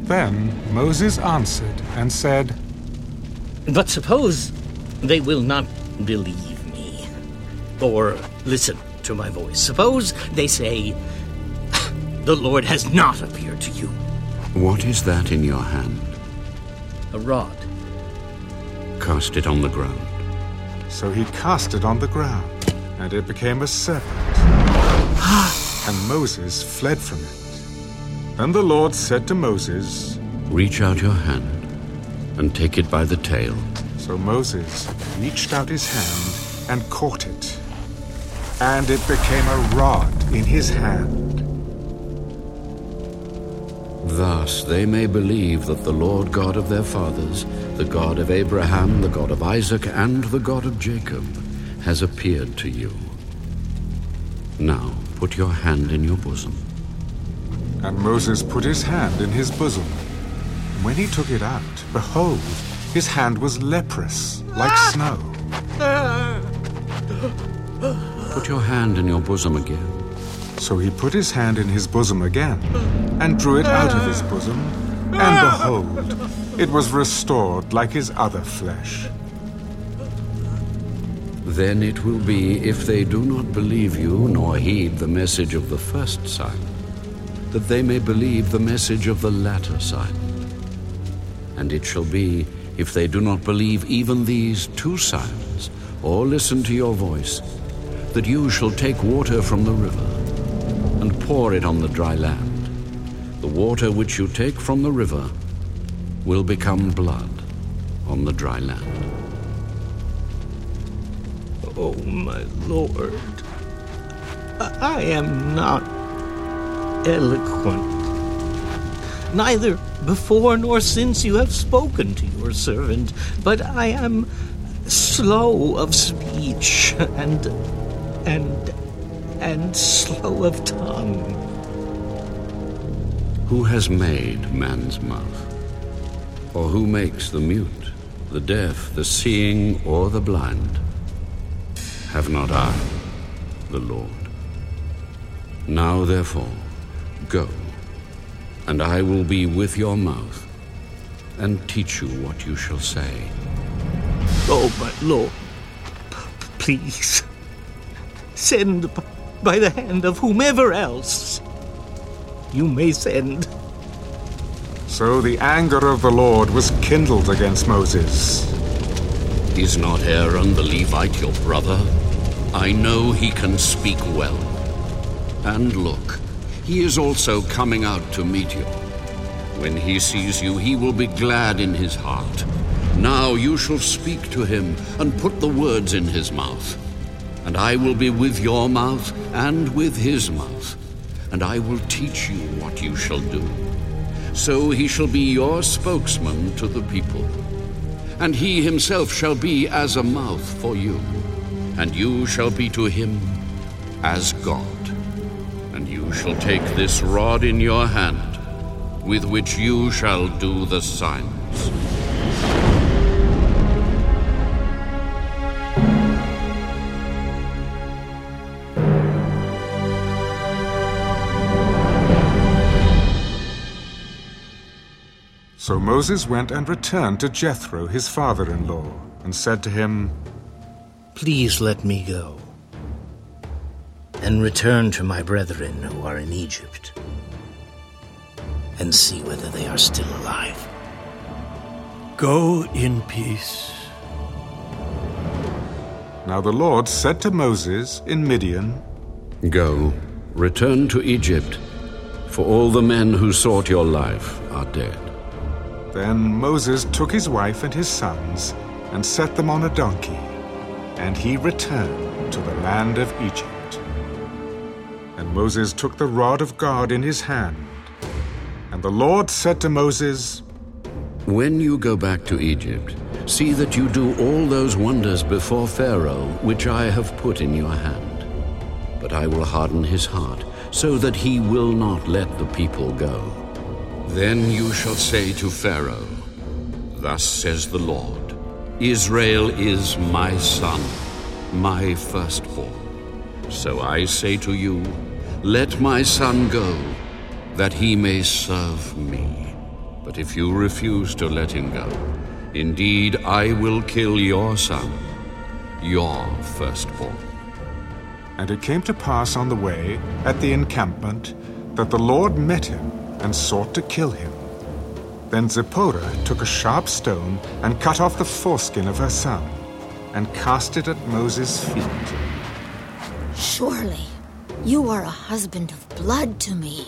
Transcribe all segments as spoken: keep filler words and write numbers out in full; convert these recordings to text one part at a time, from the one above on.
Then Moses answered and said, But suppose they will not believe me, or listen to my voice. Suppose they say, The Lord has not appeared to you. What is that in your hand? A rod. Cast it on the ground. So he cast it on the ground, and it became a serpent. And Moses fled from it. Then the Lord said to Moses, Reach out your hand and take it by the tail. So Moses reached out his hand and caught it, and it became a rod in his hand. Thus they may believe that the Lord God of their fathers, the God of Abraham, the God of Isaac, and the God of Jacob, has appeared to you. Now put your hand in your bosom. And Moses put his hand in his bosom. When he took it out, behold, his hand was leprous, like snow. Put your hand in your bosom again. So he put his hand in his bosom again, and drew it out of his bosom, and behold, it was restored like his other flesh. Then it will be, if they do not believe you, nor heed the message of the first sign, that they may believe the message of the latter sign. And it shall be, if they do not believe even these two signs, or listen to your voice, that you shall take water from the river, and pour it on the dry land. The water which you take from the river will become blood on the dry land. Oh, my Lord, I am not eloquent. Neither before nor since you have spoken to your servant, but I am slow of speech and and and slow of tongue. Who has made man's mouth? Or who makes the mute, the deaf, the seeing, or the blind? Have not I, the Lord? Now therefore, go, and I will be with your mouth, and teach you what you shall say. Oh, my Lord, please, send by the hand of whomever else you may send. So the anger of the Lord was kindled against Moses. Is not Aaron the Levite your brother? I know he can speak well. And look, he is also coming out to meet you. When he sees you, he will be glad in his heart. Now you shall speak to him and put the words in his mouth. And I will be with your mouth and with his mouth, and I will teach you what you shall do. So he shall be your spokesman to the people, and he himself shall be as a mouth for you, and you shall be to him as God. And you shall take this rod in your hand, with which you shall do the signs. So Moses went and returned to Jethro, his father-in-law, and said to him, Please let me go, and return to my brethren who are in Egypt, and see whether they are still alive. Go in peace. Now the Lord said to Moses in Midian, Go, return to Egypt, for all the men who sought your life are dead. Then Moses took his wife and his sons and set them on a donkey, and he returned to the land of Egypt. And Moses took the rod of God in his hand. And the Lord said to Moses, When you go back to Egypt, see that you do all those wonders before Pharaoh which I have put in your hand. But I will harden his heart, so that he will not let the people go. Then you shall say to Pharaoh, Thus says the Lord, Israel is my son, my firstborn. So I say to you, Let my son go, that he may serve me. But if you refuse to let him go, indeed I will kill your son, your firstborn." And it came to pass on the way, at the encampment, that the Lord met him and sought to kill him. Then Zipporah took a sharp stone and cut off the foreskin of her son, and cast it at Moses' feet. "Surely you are a husband of blood to me."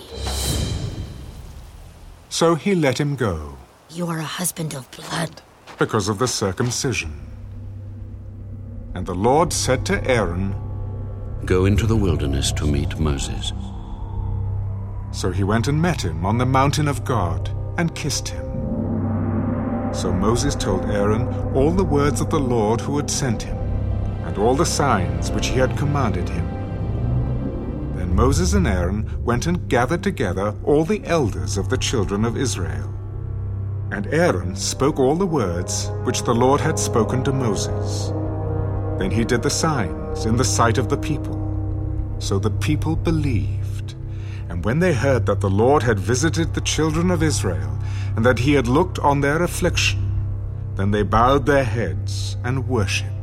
So he let him go, "You are a husband of blood." because of the circumcision. And the Lord said to Aaron, "Go into the wilderness to meet Moses." So he went and met him on the mountain of God, and kissed him. So Moses told Aaron all the words of the Lord who had sent him, and all the signs which he had commanded him. Then Moses and Aaron went and gathered together all the elders of the children of Israel. And Aaron spoke all the words which the Lord had spoken to Moses. Then he did the signs in the sight of the people. So the people believed. And when they heard that the Lord had visited the children of Israel, and that he had looked on their affliction, then they bowed their heads and worshipped.